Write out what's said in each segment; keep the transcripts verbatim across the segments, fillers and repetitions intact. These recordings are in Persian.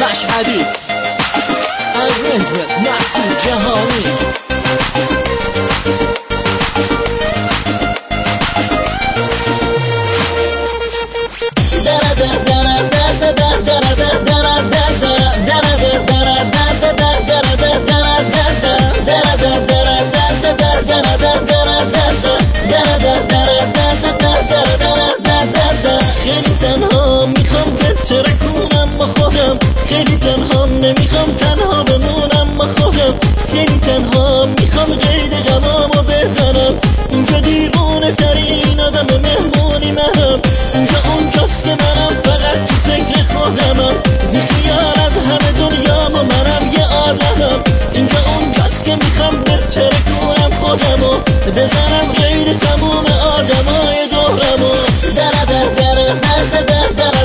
مشهدی ارنجمنت محسود جهانی خیلی تنها میخوام بترکونم با خودم، خیلی تنها نمیخوام تنها بمونم با خودم، خیلی تنها میخوام قید غمامو بزنم. اینجا دیوونه ترین آدم مهمونی منم، اینجا اونجاست که منم فقط تو فکر خودمم، بی خیال از همه دنیام و منم یه آدمم. اینجا اونجاست که میخوام بترکونم خودمو بزنم قید تموم آدمای دورمو. در در در در در در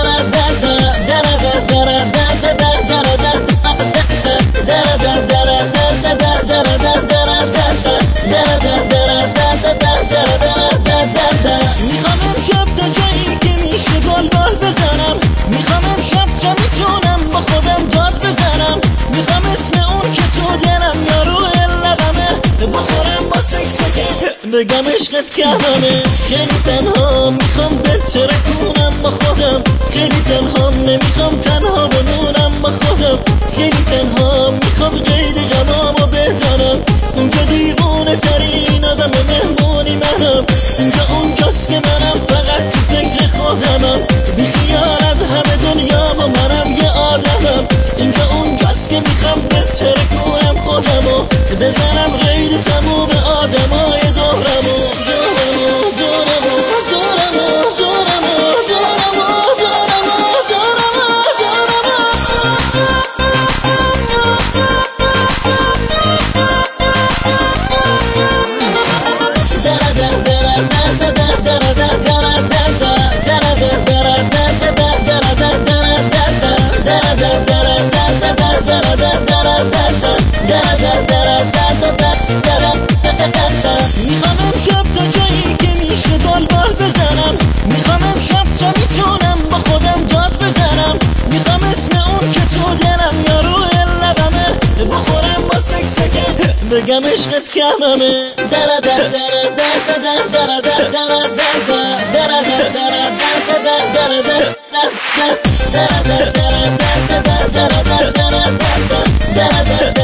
میخوام امشب تا جایی که میشه گلبال بزنم، میخوام امشب تا میتونم با خودم داد بزنم، میخوام اسم اون که تو دلم یا روی لبمه بخورم با سکسکه بگم عشقت کممه. خیلی تنها میخوام بترکونم با خودم، خیلی تنها نمیخوام تنها بمونم با خودم، خیلی تنها میخوام قید غمامو بزنم. اونجا دیوونه ترین آدم مهمونی منم، اینجا اونجاست که منم فقط تو فکر خودمم، بی خیال از همه دنیام و منم یه آدمم. اینجا اونجاست که میخوام بترکونم خودمو بزنم قید تموم آدمای دورمو. دورمو دورمو دورمو دورمو دورمو دورمو دورمو میخوام امشب تا جایی که میشه گلبال بزنم، میخوام امشب تا میتونم با خودم داد بزنم، میخوام اسم اون که تو دلم یا روی لبمه بخورم با سکسکه بگم عشقت کممه. در در در در در در در در در در